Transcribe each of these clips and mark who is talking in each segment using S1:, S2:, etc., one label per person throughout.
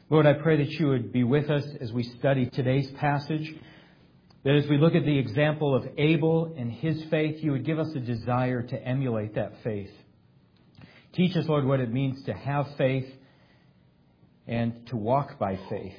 S1: Lord, I pray that you would be with us as we study today's passage, that as we look at the example of Abel and his faith, you would give us a desire to emulate that faith. Teach us, Lord, what it means to have faith and to walk by faith.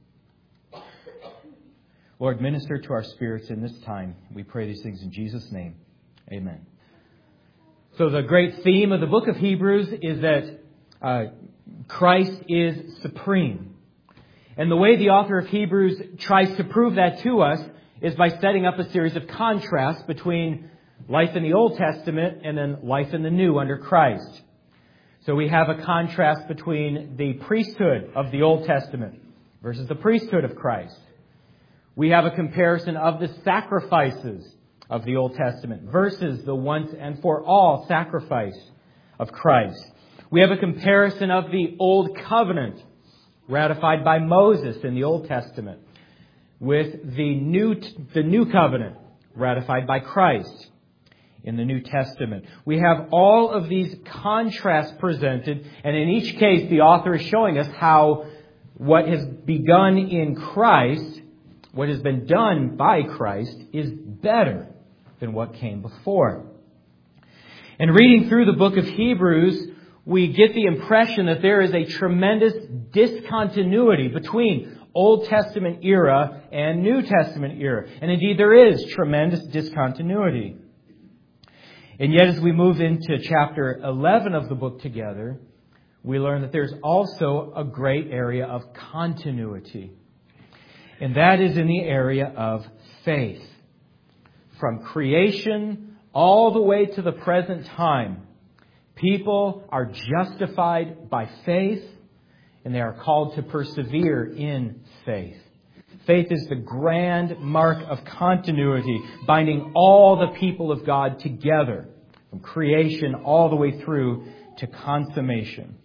S1: Lord, minister to our spirits in this time. We pray these things in Jesus' name. Amen. So the great theme of the book of Hebrews is that Christ is supreme. And the way the author of Hebrews tries to prove that to us is by setting up a series of contrasts between life in the Old Testament and then life in the New under Christ. So we have a contrast between the priesthood of the Old Testament versus the priesthood of Christ. We have a comparison of the sacrifices of the Old Testament versus the once and for all sacrifice of Christ. We have a comparison of the Old Covenant ratified by Moses in the Old Testament with the New Covenant ratified by Christ in the New Testament. We have all of these contrasts presented, and in each case the author is showing us how what has begun in Christ, what has been done by Christ, is better than what came before. And reading through the book of Hebrews, we get the impression that there is a tremendous discontinuity between Old Testament era and New Testament era. And indeed, there is tremendous discontinuity. And yet, as we move into chapter 11 of the book together, we learn that there's also a great area of continuity. And that is in the area of faith. From creation all the way to the present time, people are justified by faith, and they are called to persevere in faith. Faith is the grand mark of continuity, binding all the people of God together, from creation all the way through to consummation.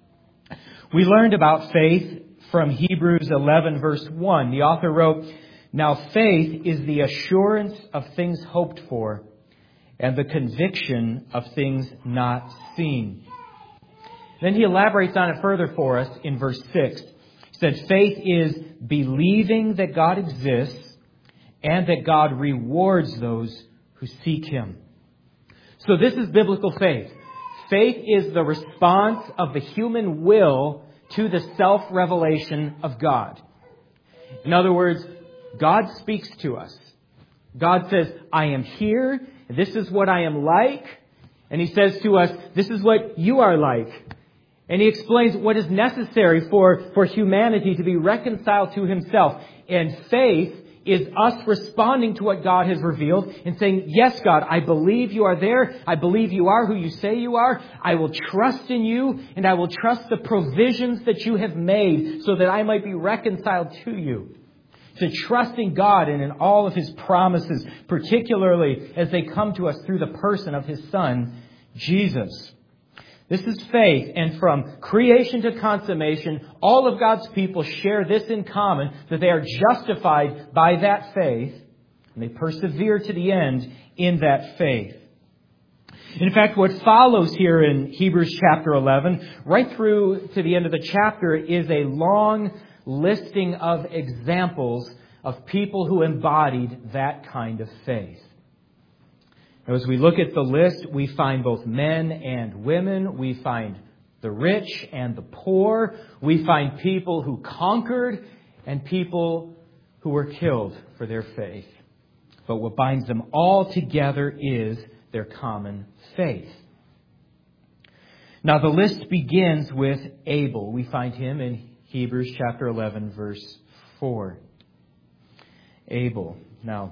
S1: We learned about faith from Hebrews 11, verse 1. The author wrote, "Now faith is the assurance of things hoped for, and the conviction of things not seen." Then he elaborates on it further for us in verse 6. He said, "Faith is believing that God exists and that God rewards those who seek Him." So this is biblical faith. Faith is the response of the human will to the self-revelation of God. In other words, God speaks to us. God says, "I am here. This is what I am like." And He says to us, "This is what you are like." And He explains what is necessary for humanity to be reconciled to Himself. And faith is us responding to what God has revealed and saying, "Yes, God, I believe you are there. I believe you are who you say you are. I will trust in you, and I will trust the provisions that you have made so that I might be reconciled to you." To trusting God and in all of His promises, particularly as they come to us through the person of His Son, Jesus. This is faith, and from creation to consummation, all of God's people share this in common, that they are justified by that faith, and they persevere to the end in that faith. In fact, what follows here in Hebrews chapter 11, right through to the end of the chapter, is a long listing of examples of people who embodied that kind of faith. Now, as we look at the list, we find both men and women. We find the rich and the poor. We find people who conquered and people who were killed for their faith. But what binds them all together is their common faith. Now, the list begins with Abel. We find him in Hebrews chapter 11, verse 4. Abel. Now,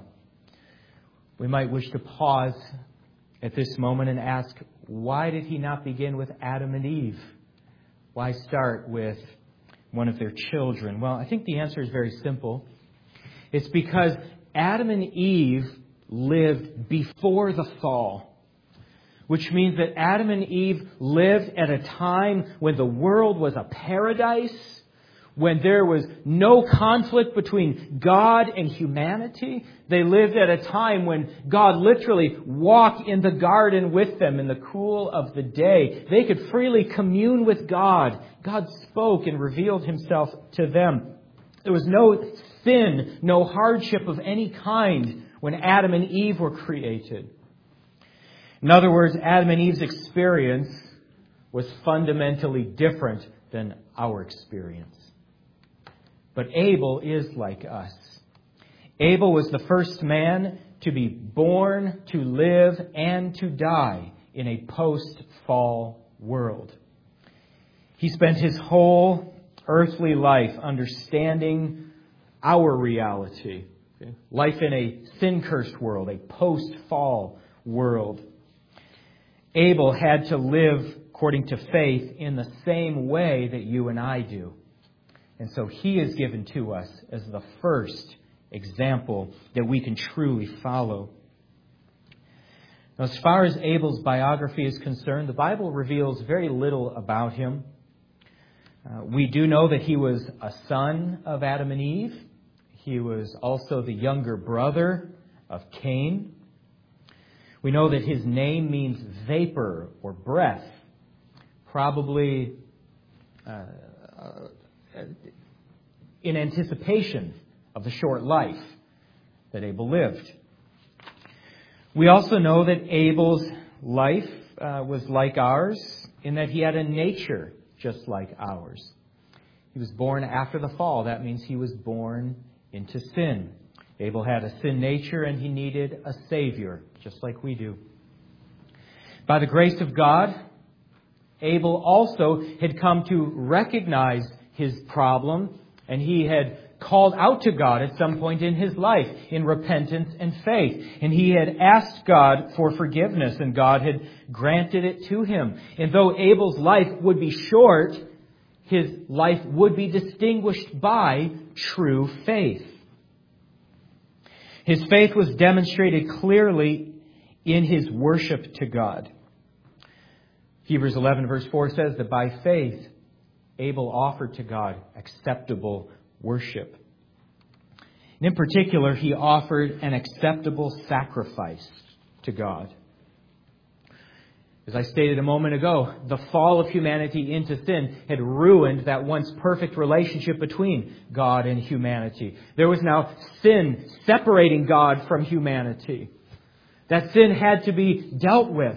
S1: we might wish to pause at this moment and ask, why did he not begin with Adam and Eve? Why start with one of their children? Well, I think the answer is very simple. It's because Adam and Eve lived before the fall, which means that Adam and Eve lived at a time when the world was a paradise, when there was no conflict between God and humanity. They lived at a time when God literally walked in the garden with them in the cool of the day. They could freely commune with God. God spoke and revealed Himself to them. There was no sin, no hardship of any kind when Adam and Eve were created. In other words, Adam and Eve's experience was fundamentally different than our experience. But Abel is like us. Abel was the first man to be born, to live, and to die in a post-fall world. He spent his whole earthly life understanding our reality. Life in a sin-cursed world, a post-fall world. Abel had to live according to faith in the same way that you and I do. And so he is given to us as the first example that we can truly follow. Now, as far as Abel's biography is concerned, the Bible reveals very little about him. We do know that he was a son of Adam and Eve. He was also the younger brother of Cain. We know that his name means vapor or breath, probably in anticipation of the short life that Abel lived. We also know that Abel's life was like ours in that he had a nature just like ours. He was born after the fall. That means he was born into sin. Abel had a sin nature and he needed a Savior, just like we do. By the grace of God, Abel also had come to recognize his problem, and he had called out to God at some point in his life in repentance and faith. And he had asked God for forgiveness, and God had granted it to him. And though Abel's life would be short, his life would be distinguished by true faith. His faith was demonstrated clearly in his worship to God. Hebrews 11 verse 4 says that by faith, Abel offered to God acceptable worship. And in particular, he offered an acceptable sacrifice to God. As I stated a moment ago, the fall of humanity into sin had ruined that once perfect relationship between God and humanity. There was now sin separating God from humanity. That sin had to be dealt with.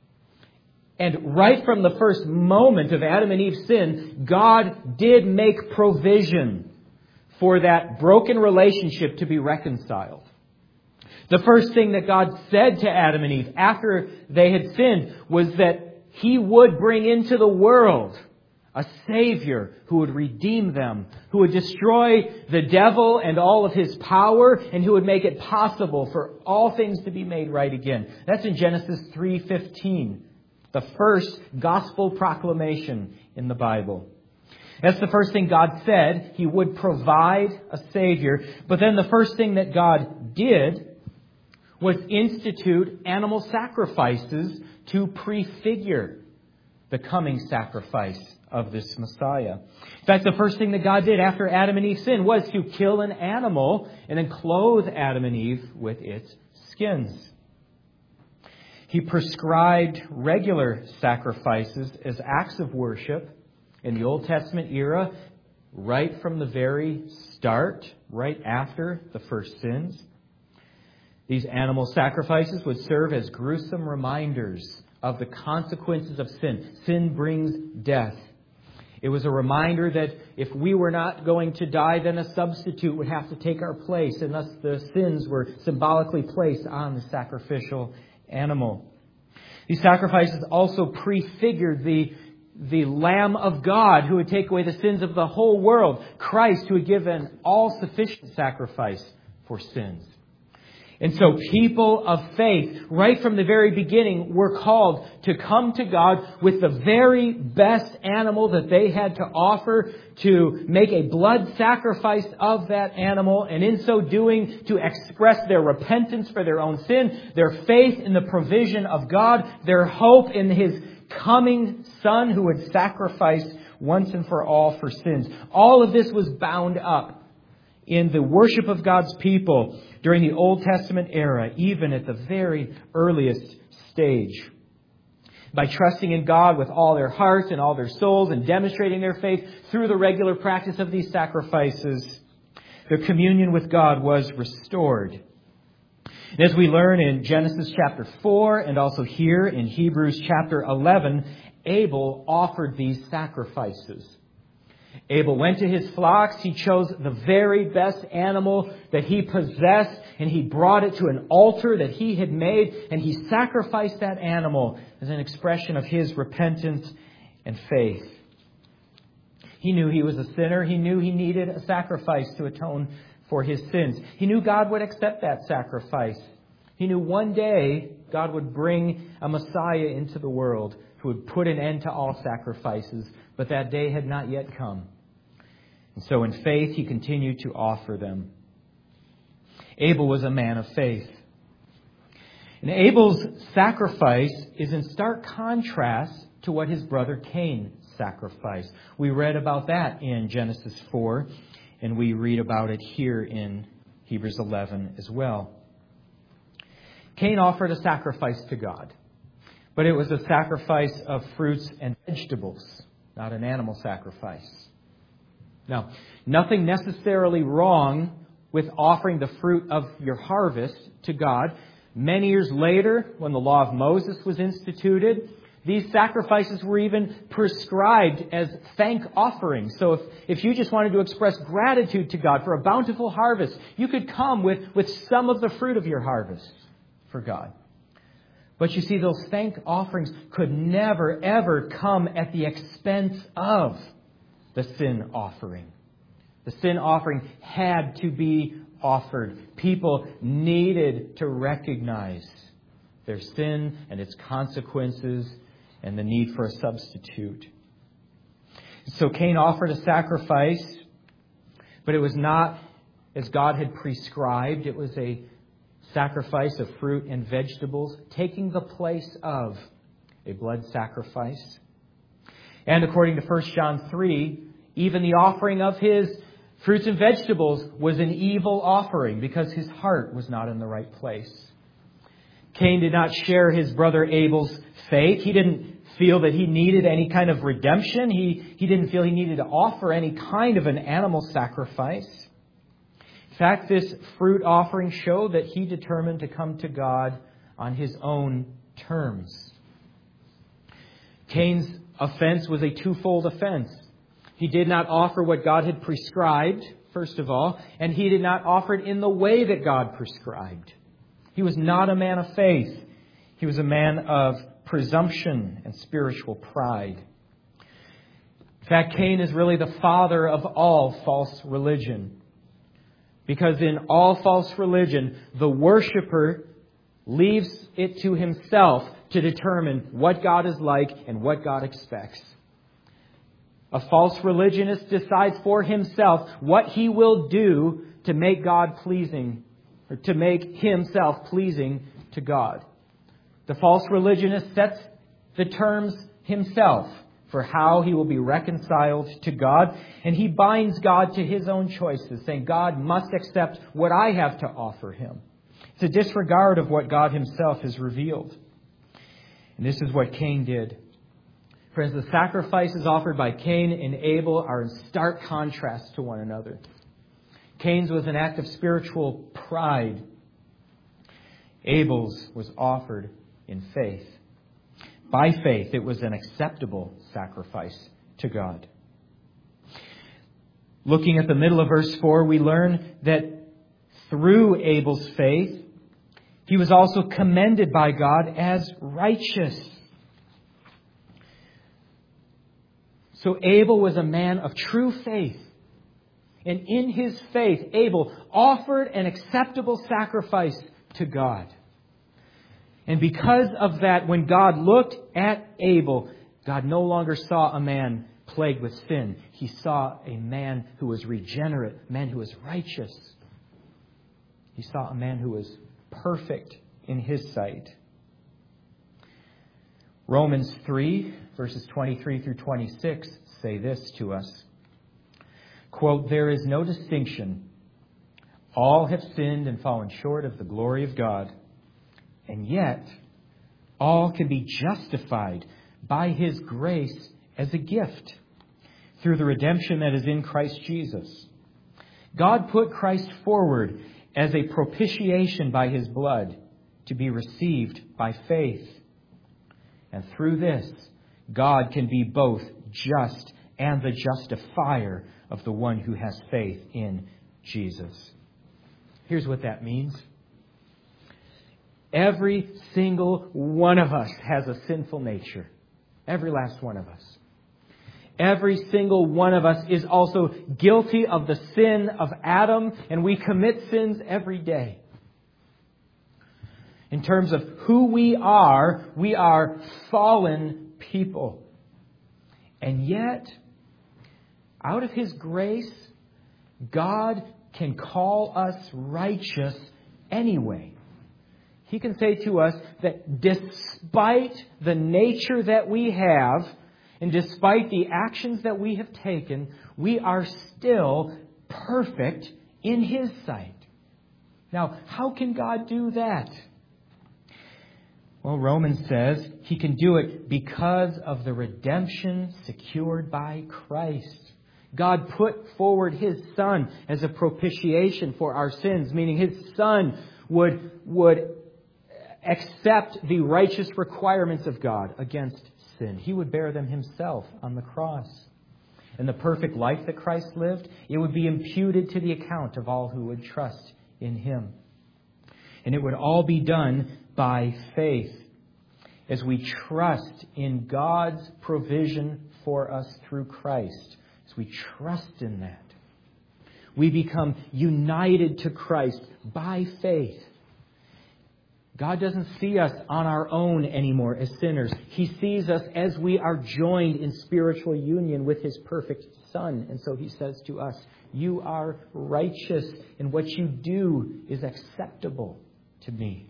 S1: And right from the first moment of Adam and Eve's sin, God did make provision for that broken relationship to be reconciled. The first thing that God said to Adam and Eve after they had sinned was that He would bring into the world a Savior who would redeem them, who would destroy the devil and all of his power, and who would make it possible for all things to be made right again. That's in Genesis 3:15, the first gospel proclamation in the Bible. That's the first thing God said. He would provide a Savior. But then the first thing that God did was institute animal sacrifices to prefigure the coming sacrifice of this Messiah. In fact, the first thing that God did after Adam and Eve sinned was to kill an animal and then clothe Adam and Eve with its skins. He prescribed regular sacrifices as acts of worship in the Old Testament era, right from the very start, right after the first sins. These animal sacrifices would serve as gruesome reminders of the consequences of sin. Sin brings death. It was a reminder that if we were not going to die, then a substitute would have to take our place, and thus the sins were symbolically placed on the sacrificial animal. These sacrifices also prefigured the Lamb of God who would take away the sins of the whole world, Christ who would give an all-sufficient sacrifice for sins. And so people of faith, right from the very beginning, were called to come to God with the very best animal that they had to offer, to make a blood sacrifice of that animal, and in so doing, to express their repentance for their own sin, their faith in the provision of God, their hope in His coming Son who would sacrifice once and for all for sins. All of this was bound up in the worship of God's people during the Old Testament era, even at the very earliest stage. By trusting in God with all their hearts and all their souls and demonstrating their faith through the regular practice of these sacrifices, their communion with God was restored. And as we learn in Genesis chapter 4 and also here in Hebrews chapter 11, Abel offered these sacrifices. Abel went to his flocks. He chose the very best animal that he possessed, and he brought it to an altar that he had made, and he sacrificed that animal as an expression of his repentance and faith. He knew he was a sinner. He knew he needed a sacrifice to atone for his sins. He knew God would accept that sacrifice. He knew one day God would bring a Messiah into the world who would put an end to all sacrifices, but that day had not yet come. And so in faith, he continued to offer them. Abel was a man of faith. And Abel's sacrifice is in stark contrast to what his brother Cain sacrificed. We read about that in Genesis 4, and we read about it here in Hebrews 11 as well. Cain offered a sacrifice to God, but it was a sacrifice of fruits and vegetables, not an animal sacrifice. Now, nothing necessarily wrong with offering the fruit of your harvest to God. Many years later, when the law of Moses was instituted, these sacrifices were even prescribed as thank offerings. So if you just wanted to express gratitude to God for a bountiful harvest, you could come with some of the fruit of your harvest for God. But you see, those thank offerings could never, ever come at the expense of the sin offering. The sin offering had to be offered. People needed to recognize their sin and its consequences and the need for a substitute. So Cain offered a sacrifice, but it was not as God had prescribed. It was a sacrifice of fruit and vegetables, taking the place of a blood sacrifice. And according to 1 John 3, even the offering of his fruits and vegetables was an evil offering because his heart was not in the right place. Cain did not share his brother Abel's fate. He didn't feel that he needed any kind of redemption. He didn't feel he needed to offer any kind of an animal sacrifice. In fact, this fruit offering showed that he determined to come to God on his own terms. Cain's offense was a twofold offense. He did not offer what God had prescribed, first of all, and he did not offer it in the way that God prescribed. He was not a man of faith. He was a man of presumption and spiritual pride. In fact, Cain is really the father of all false religion. Because in all false religion, the worshiper leaves it to himself to determine what God is like and what God expects. A false religionist decides for himself what he will do to make God pleasing, or to make himself pleasing to God. The false religionist sets the terms himself for how he will be reconciled to God, and he binds God to his own choices, saying God must accept what I have to offer him. It's a disregard of what God himself has revealed. And this is what Cain did. Friends, the sacrifices offered by Cain and Abel are in stark contrast to one another. Cain's was an act of spiritual pride. Abel's was offered in faith. By faith, it was an acceptable sacrifice to God. Looking at the middle of verse 4, we learn that through Abel's faith, he was also commended by God as righteous. So Abel was a man of true faith. And in his faith, Abel offered an acceptable sacrifice to God. And because of that, when God looked at Abel, God no longer saw a man plagued with sin. He saw a man who was regenerate, a man who was righteous. He saw a man who was perfect in his sight. Romans 3, verses 23 through 26 say this to us. Quote, "There is no distinction. All have sinned and fallen short of the glory of God. And yet, all can be justified by His grace as a gift through the redemption that is in Christ Jesus. God put Christ forward as a propitiation by His blood to be received by faith. And through this, God can be both just and the justifier of the one who has faith in Jesus." Here's what that means. Every single one of us has a sinful nature. Every last one of us. Every single one of us is also guilty of the sin of Adam, and we commit sins every day. In terms of who we are fallen people. And yet, out of His grace, God can call us righteous anyway. He can say to us that despite the nature that we have, and despite the actions that we have taken, we are still perfect in His sight. Now, how can God do that? Well, Romans says He can do it because of the redemption secured by Christ. God put forward His Son as a propitiation for our sins, meaning His Son would accept the righteous requirements of God against sin. He would bear them Himself on the cross. And the perfect life that Christ lived, it would be imputed to the account of all who would trust in Him. And it would all be done by faith as we trust in God's provision for us through Christ. As we trust in that, we become united to Christ by faith. God doesn't see us on our own anymore as sinners. He sees us as we are joined in spiritual union with His perfect Son. And so He says to us, "You are righteous, and what you do is acceptable to me."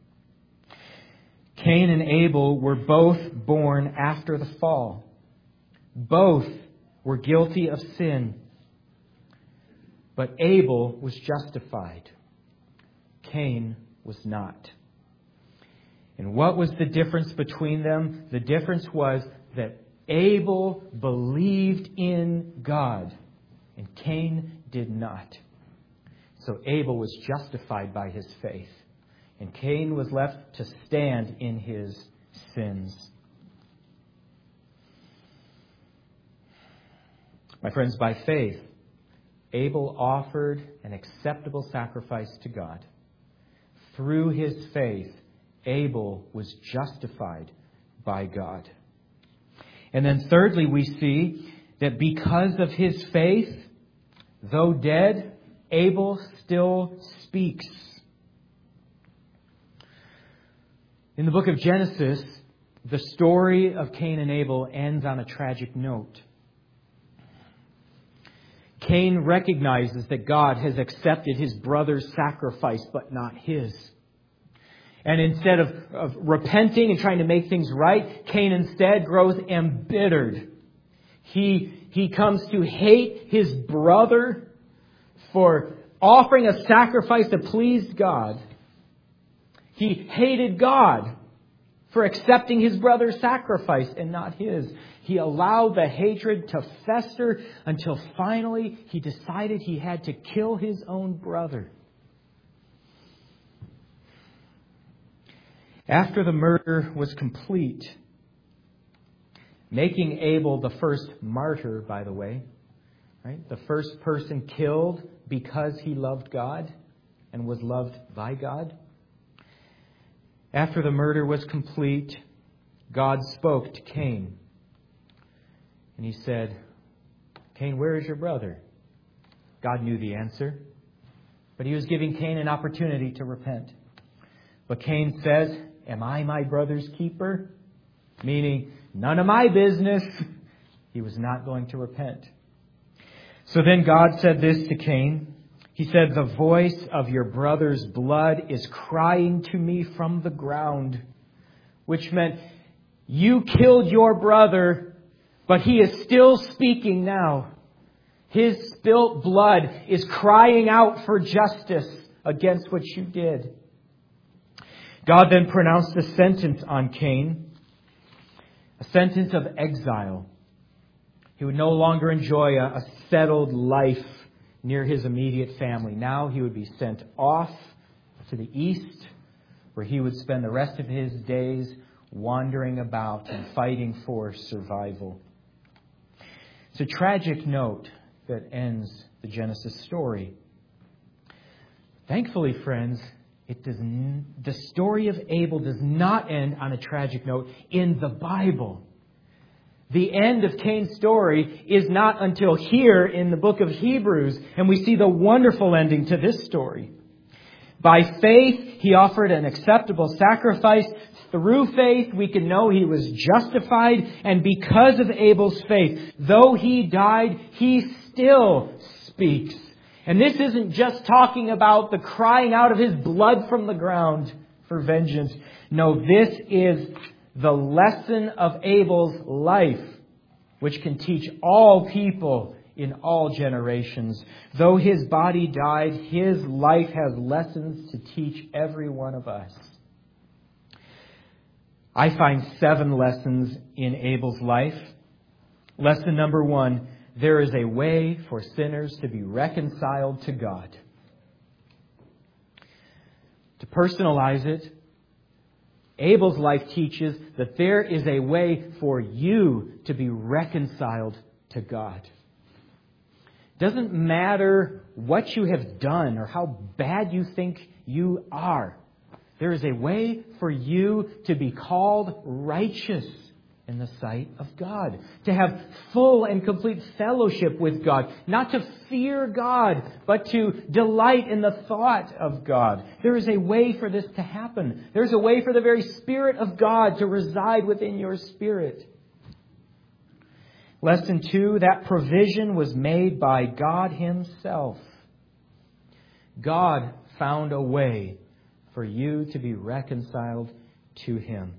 S1: Cain and Abel were both born after the fall. Both were guilty of sin. But Abel was justified. Cain was not. And what was the difference between them? The difference was that Abel believed in God and Cain did not. So Abel was justified by his faith, and Cain was left to stand in his sins. My friends, by faith, Abel offered an acceptable sacrifice to God. Through his faith, Abel was justified by God. And then thirdly, we see that because of his faith, though dead, Abel still speaks. In the book of Genesis, the story of Cain and Abel ends on a tragic note. Cain recognizes that God has accepted his brother's sacrifice, but not his. And instead of repenting and trying to make things right, Cain instead grows embittered. He comes to hate his brother for offering a sacrifice that pleased God. He hated God for accepting his brother's sacrifice and not his. He allowed the hatred to fester until finally he decided he had to kill his own brother. After the murder was complete, making Abel the first martyr, by the way, right? The first person killed because he loved God and was loved by God. After the murder was complete, God spoke to Cain. And he said, "Cain, where is your brother?" God knew the answer, but he was giving Cain an opportunity to repent. But Cain says, "Am I my brother's keeper?" Meaning, none of my business. He was not going to repent. So then God said this to Cain. He said, "The voice of your brother's blood is crying to me from the ground." Which meant You killed your brother, but he is still speaking now. His spilt blood is crying out for justice against what you did. God then pronounced a sentence on Cain, a sentence of exile. He would no longer enjoy a settled life near his immediate family. Now he would be sent off to the east, where he would spend the rest of his days wandering about and fighting for survival. It's a tragic note that ends the Genesis story. Thankfully, friends, the story of Abel does not end on a tragic note in the Bible. The end of Cain's story is not until here in the book of Hebrews, and we see the wonderful ending to this story. By faith, he offered an acceptable sacrifice. Through faith, we can know he was justified. And because of Abel's faith, though he died, he still speaks. And this isn't just talking about the crying out of his blood from the ground for vengeance. No, this is the lesson of Abel's life, which can teach all people in all generations. Though his body died, his life has lessons to teach every one of us. I find 7 lessons in Abel's life. Lesson number 1, there is a way for sinners to be reconciled to God. To personalize it, Abel's life teaches that there is a way for you to be reconciled to God. It doesn't matter what you have done or how bad you think you are. There is a way for you to be called righteous in the sight of God. To have full and complete fellowship with God. Not to fear God, but to delight in the thought of God. There is a way for this to happen. There's a way for the very Spirit of God to reside within your spirit. Lesson 2, that provision was made by God Himself. God found a way for you to be reconciled to Him.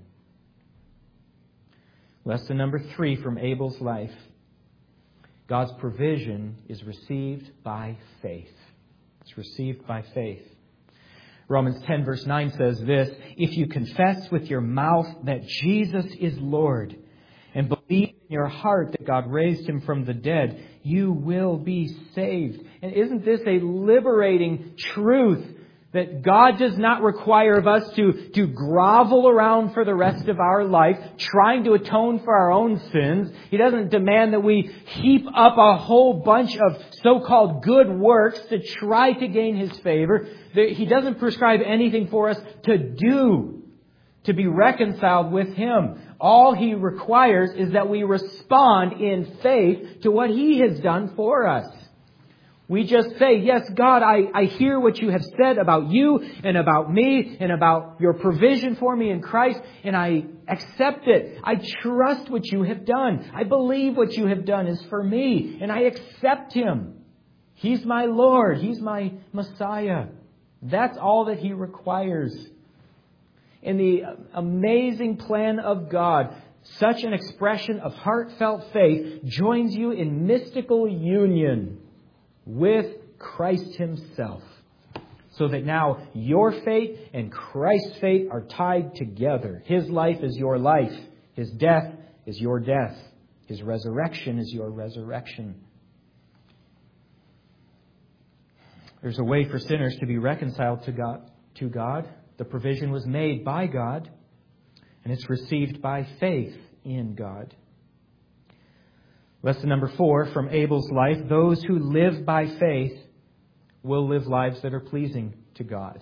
S1: Lesson number 3 from Abel's life. God's provision is received by faith. It's received by faith. Romans 10 verse 9 says this, if you confess with your mouth that Jesus is Lord and believe in your heart that God raised Him from the dead, you will be saved. And isn't this a liberating truth? That God does not require of us to grovel around for the rest of our life, trying to atone for our own sins. He doesn't demand that we heap up a whole bunch of so-called good works to try to gain His favor. He doesn't prescribe anything for us to do to be reconciled with Him. All He requires is that we respond in faith to what He has done for us. We just say, yes, God, I hear what you have said about you and about me and about your provision for me in Christ, and I accept it. I trust what you have done. I believe what you have done is for me, and I accept Him. He's my Lord. He's my Messiah. That's all that He requires. In the amazing plan of God, such an expression of heartfelt faith joins you in mystical union with Christ Himself. So that now your fate and Christ's fate are tied together. His life is your life. His death is your death. His resurrection is your resurrection. There's a way for sinners to be reconciled to God. The provision was made by God, and it's received by faith in God. Lesson number 4 from Abel's life. Those who live by faith will live lives that are pleasing to God.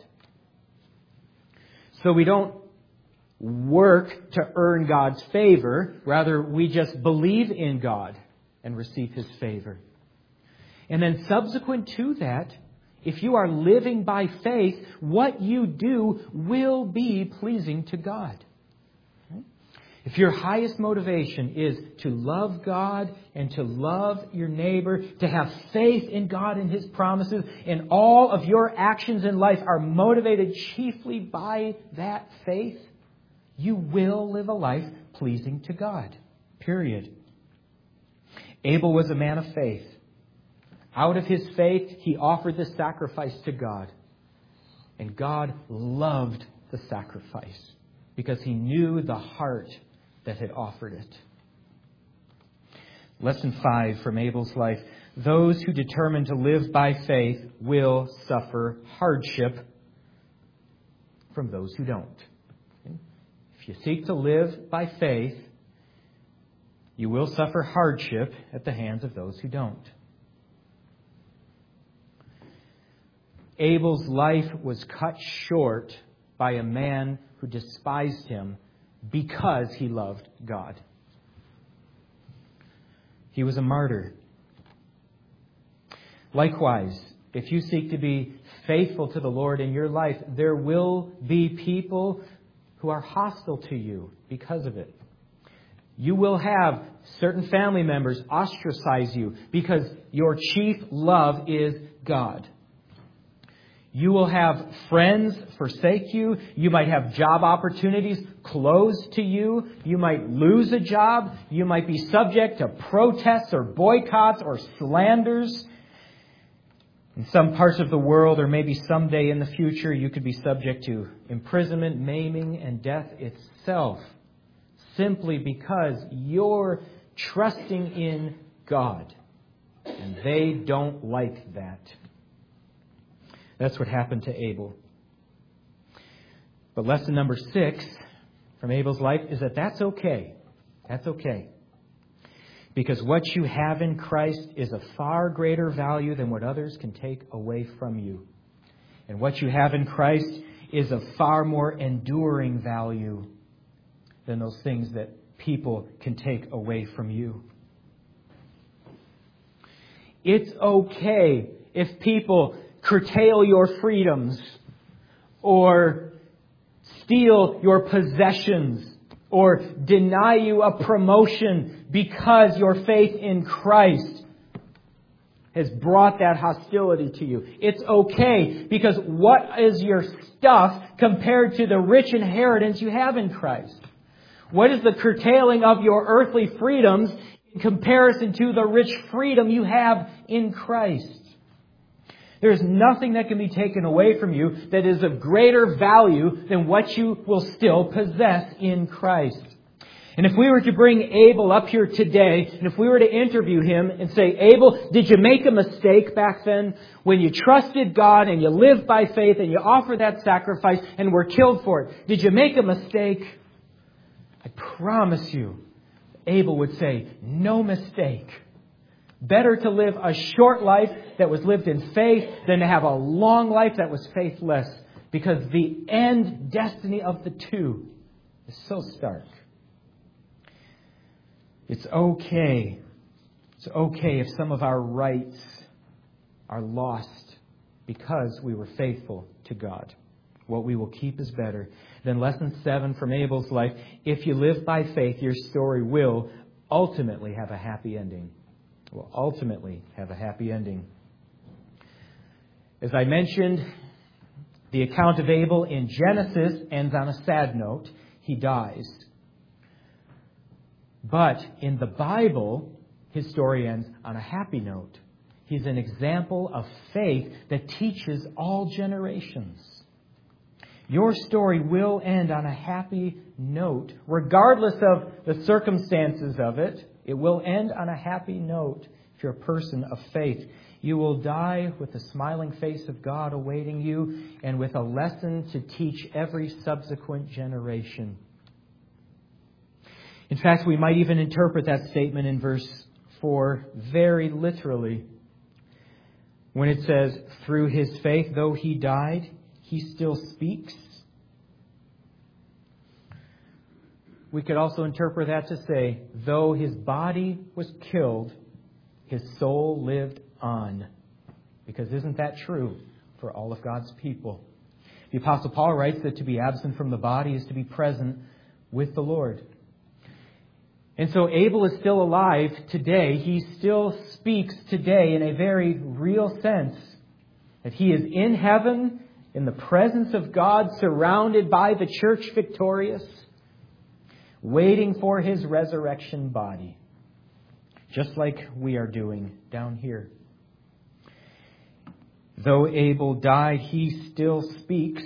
S1: So we don't work to earn God's favor. Rather, we just believe in God and receive His favor. And then subsequent to that, if you are living by faith, what you do will be pleasing to God. If your highest motivation is to love God and to love your neighbor, to have faith in God and His promises, and all of your actions in life are motivated chiefly by that faith, you will live a life pleasing to God. Period. Abel was a man of faith. Out of his faith, he offered the sacrifice to God. And God loved the sacrifice because He knew the heart that had offered it. Lesson 5 from Abel's life. Those who determine to live by faith will suffer hardship from those who don't. If you seek to live by faith, you will suffer hardship at the hands of those who don't. Abel's life was cut short by a man who despised him because he loved God. He was a martyr. Likewise, if you seek to be faithful to the Lord in your life, there will be people who are hostile to you because of it. You will have certain family members ostracize you because your chief love is God. You will have friends forsake you. You might have job opportunities closed to you. You might lose a job. You might be subject to protests or boycotts or slanders. In some parts of the world, or maybe someday in the future, you could be subject to imprisonment, maiming, and death itself, simply because you're trusting in God. And they don't like that. That's what happened to Abel. But lesson number 6 from Abel's life is that that's okay. That's okay. Because what you have in Christ is of far greater value than what others can take away from you. And what you have in Christ is of far more enduring value than those things that people can take away from you. It's okay if people curtail your freedoms or steal your possessions or deny you a promotion because your faith in Christ has brought that hostility to you. It's okay because what is your stuff compared to the rich inheritance you have in Christ? What is the curtailing of your earthly freedoms in comparison to the rich freedom you have in Christ? There's nothing that can be taken away from you that is of greater value than what you will still possess in Christ. And if we were to bring Abel up here today, and if we were to interview him and say, Abel, did you make a mistake back then when you trusted God and you lived by faith and you offered that sacrifice and were killed for it? Did you make a mistake? I promise you, Abel would say, no mistake. Better to live a short life that was lived in faith than to have a long life that was faithless. Because the end destiny of the two is so stark. It's okay. It's okay if some of our rights are lost because we were faithful to God. What we will keep is better. Then lesson 7 from Abel's life. If you live by faith, your story will ultimately have a happy ending. Will ultimately have a happy ending. As I mentioned, the account of Abel in Genesis ends on a sad note. He dies. But in the Bible, his story ends on a happy note. He's an example of faith that teaches all generations. Your story will end on a happy note, regardless of the circumstances of it. It will end on a happy note if you're a person of faith. You will die with the smiling face of God awaiting you and with a lesson to teach every subsequent generation. In fact, we might even interpret that statement in verse 4 very literally when it says, through his faith, though he died, he still speaks. We could also interpret that to say, though his body was killed, his soul lived on. Because isn't that true for all of God's people? The Apostle Paul writes that to be absent from the body is to be present with the Lord. And so Abel is still alive today. He still speaks today in a very real sense. That he is in heaven, in the presence of God, surrounded by the church victorious. waiting for his resurrection body, just like we are doing down here. Though Abel died, he still speaks,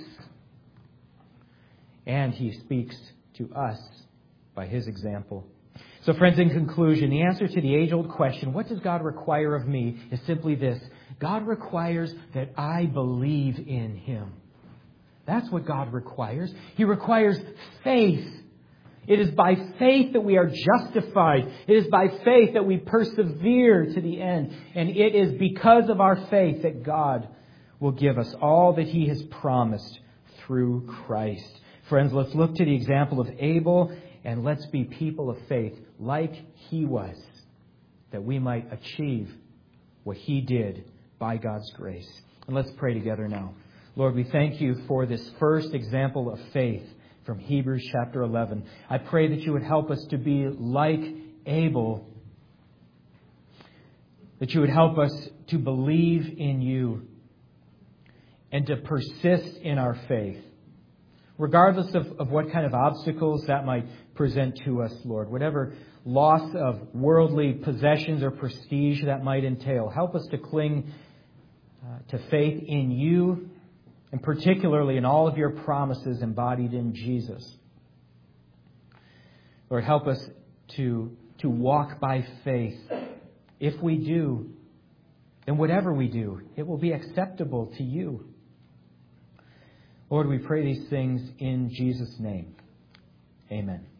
S1: and he speaks to us by his example. So friends, in conclusion, the answer to the age-old question, what does God require of me, is simply this: God requires that I believe in him. That's what God requires. He requires faith. It is by faith that we are justified. It is by faith that we persevere to the end. And it is because of our faith that God will give us all that he has promised through Christ. Friends, let's look to the example of Abel, and let's be people of faith like he was, that we might achieve what he did by God's grace. And let's pray together now. Lord, we thank you for this first example of faith from Hebrews chapter 11. I pray that you would help us to be like Abel, that you would help us to believe in you and to persist in our faith, regardless of what kind of obstacles that might present to us, Lord. Whatever loss of worldly possessions or prestige that might entail, help us to cling to faith in you, and particularly in all of your promises embodied in Jesus. Lord, help us to walk by faith. If we do, then whatever we do, it will be acceptable to you. Lord, we pray these things in Jesus' name. Amen.